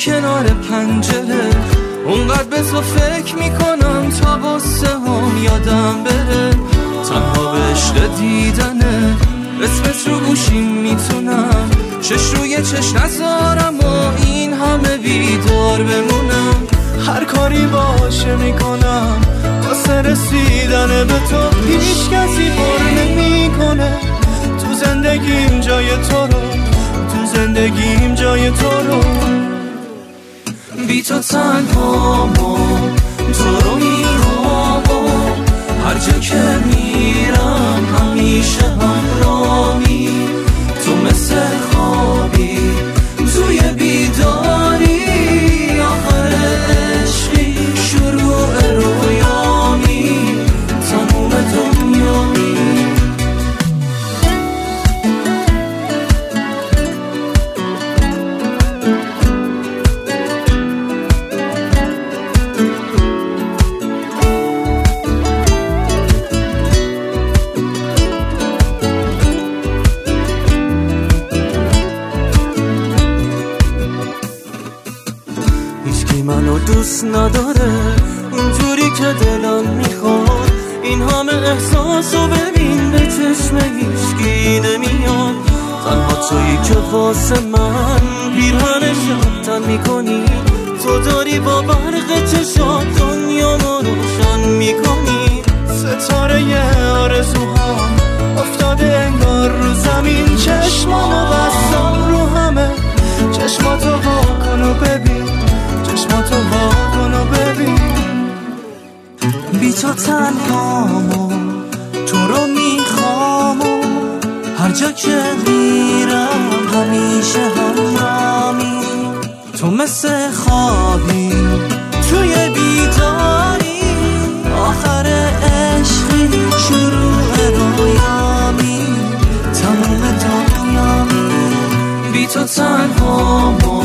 کنار پنجره، اونقدر به تو فکر میکنم تا واسه هم یادم بره. تنها به عشق دیدنه، اسمت رو گوشیم میتونم چش روی چش نذارم و این همه بیدار بمونم. هر کاری باشه میکنم واسه رسیدن به تو، هیچ کسی پر نمیکنه تو زندگیم جای تو رو، تو زندگیم جای تو رو. بی تو تنهامو، تو رو میخوام و هر جا که میرم همیشه همراهی. تو مثل خوابی توی بیداری، آخر عشقی شروع رویامی، تموم دنیامی. منو دوست نداره اونجوری که دلم میخواد، این همه احساسو ببین به چشم هیچکی نمیاد. تنها تویی که واسه من پیرهنشم تن میکنی، تو داری با برق چشات دنیامو روشن میکنی. ستاره آرزوهام افتاده انگار رو زمین، چشمامو بستم رو همه، چشماتو واکن و ببین، چشماتو واکن و ببین. بی تو تنهامو، تو رو میخوام و هر جا که میرم همیشه همراهی. تو مثل خوابی توی بیداری، آخر عشقی شروع رویامی، تموم دنیامی. بی تو تنهامو،